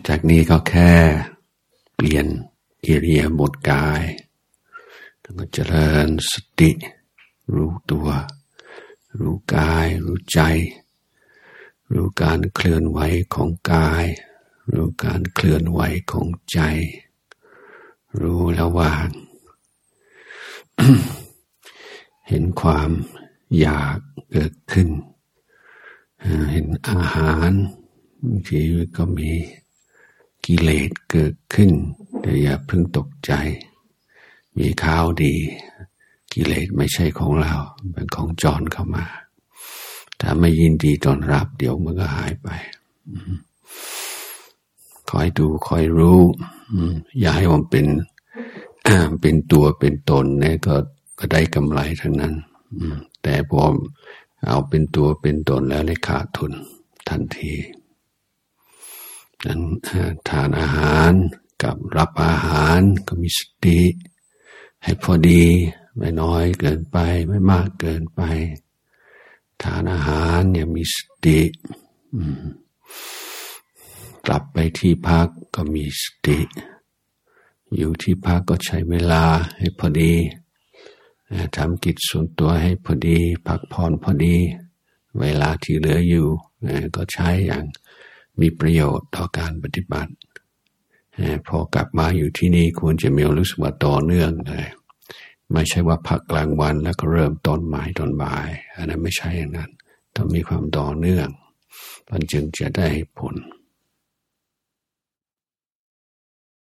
จากนี้ก็แค่เปลี่ยนอิริยาบถกายแล้วก็เจริญสติรู้ตัวรู้กายรู้ใจรู้การเคลื่อนไหวของกายรู้การเคลื่อนไหวของใจรู้ระหว่าง เห็นความอยากเกิดขึ้นเห็นอาหารบางทีก็มีกิเลสเกิดขึ้นแต่อย่าเพิ่งตกใจมีข่าวดีกิเลสไม่ใช่ของเราเป็นของจรเข้ามาถ้าไม่ยินดีต้อนรับเดี๋ยวมันก็หายไปคอยดูคอยรู้อย่าให้มันเป็นเป็นตัวเป็นตนเนี่ยก็ได้กำไรทั้งนั้นแต่พอเอาเป็นตัวเป็นตนแล้วเลยขาดทุนทันทีนั้นทานอาหารกับรับอาหารก็มีสติให้พอดีไม่น้อยเกินไปไม่มากเกินไปทานอาหารเนี่ยมีสติกลับไปที่พักก็มีสติอยู่ที่พักก็ใช้เวลาให้พอดีทำกิจส่วนตัวให้พอดีพักผ่อนพอดีเวลาที่เหลืออยู่ก็ใช้อย่างมีประโยชน์ต่อการปฏิบัติพอกลับมาอยู่ที่นี่ควรจะมีรู้สึกว่าต่อเนื่องเลยไม่ใช่ว่าพักกลางวันแล้วก็เริ่มต้นใหม่ตอนบ่ายอันนั้นไม่ใช่อย่างนั้นต้องมีความต่อเนื่องมันจึงจะได้ผล